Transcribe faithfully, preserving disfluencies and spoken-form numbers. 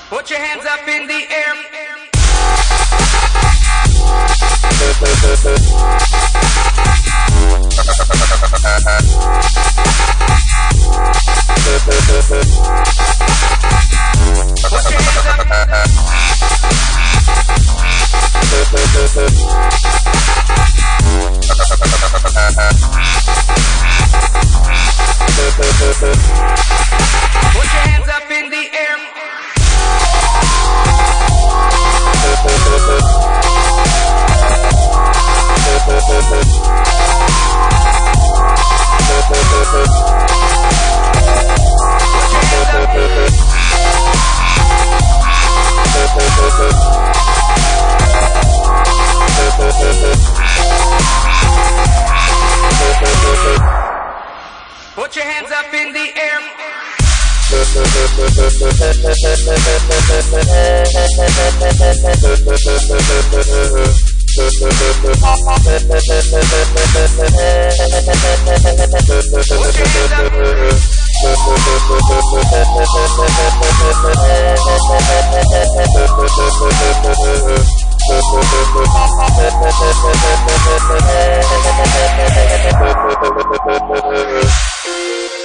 Put your hands up in the air. Put your hands up. Put your hands up in the air. Put your hands up in the air. Put your hands up.